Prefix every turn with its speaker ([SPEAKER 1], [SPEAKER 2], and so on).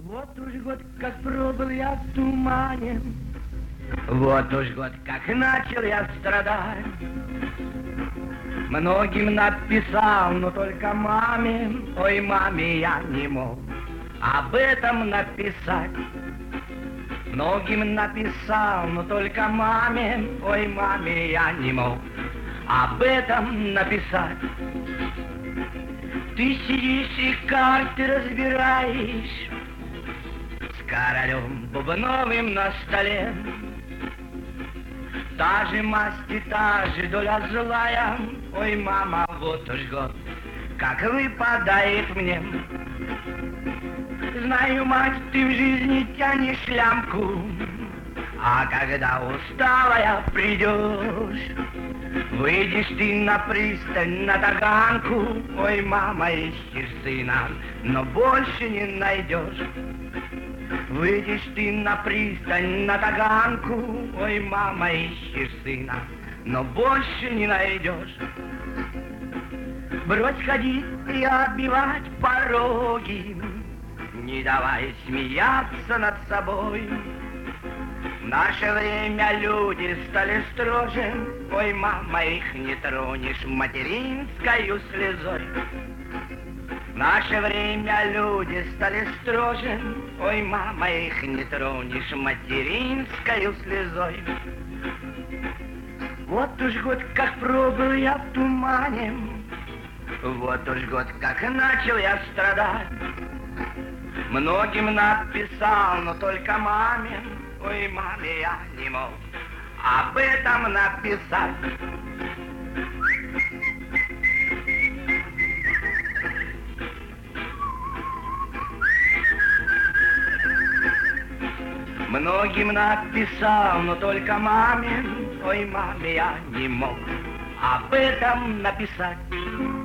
[SPEAKER 1] Вот уж год, как пробыл я в тумане, вот уж год, как начал я страдать. Многим написал, но только маме, ой, маме, я не мог об этом написать. Многим написал, но только маме, ой, маме, я не мог об этом написать. Ты сидишь и карты разбираешь с королем бубновым на столе. Та же масть и та же доля злая, ой, мама, вот уж год, как выпадает мне. Знаю, мать, ты в жизни тянешь лямку, а когда усталая придешь, выйдешь ты на пристань, на таганку, ой, мама, ищешь сына, но больше не найдешь. Выйдешь ты на пристань, на таганку, ой, мама, ищешь сына, но больше не найдешь. Брось ходить и оббивать пороги, не давай смеяться над собой. В наше время люди стали строже, ой, мама, их не тронешь материнскою слезой. В наше время люди стали строже, ой, мама, их не тронешь материнскою слезой. Вот уж год, как пробыл я в тумане, вот уж год, как начал я страдать. Многим написал, но только маме, ой, маме, я не мог об этом написать. Многим написал, но только маме, ой, маме, я не мог об этом написать.